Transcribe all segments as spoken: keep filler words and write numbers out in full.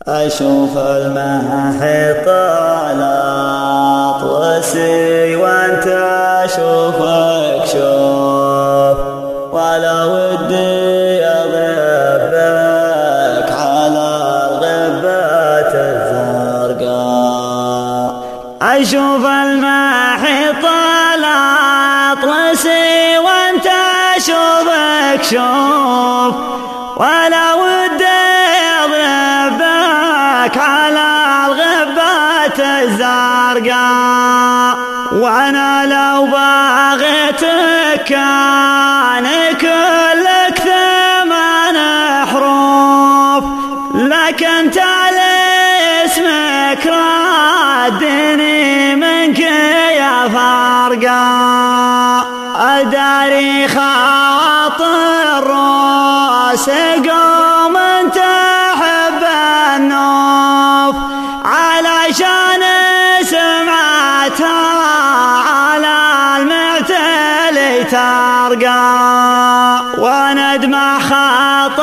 أشوف المحيط الأطلسي وأنت أشوفك شوف، ولا ودي أضربك على الغبات الزرقاء. أشوف المحيط الأطلسي وأنت أشوفك شوف، ولا ودي على الغبات الزرقاء. وانا لو باغيتك كان كلك ثمان حروف، لكن تعالى اسمك ردني منك يا فرقاء. اداري خاطر راس قوم انت علشان سمعتها على المعتلي ترقى، وندمع خط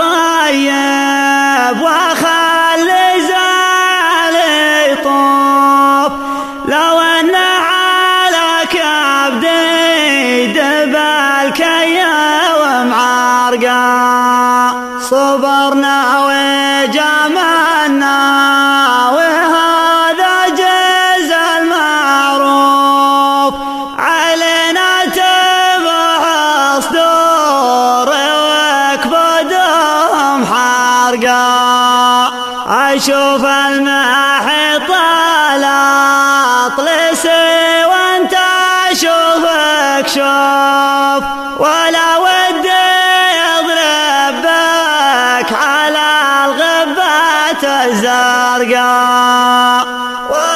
الطيب وخلي زعل يطوف، لو ان على كبدي دبل كيا ومعرقا. صبرنا وجمعنا وهذا جز المعروف، علينا تبع صدور وكبدهم حرقا. أشوف المحيط الأطلسي وانت أشوفك شوف، ولا ودي أضربك على الغبات الزرقاء.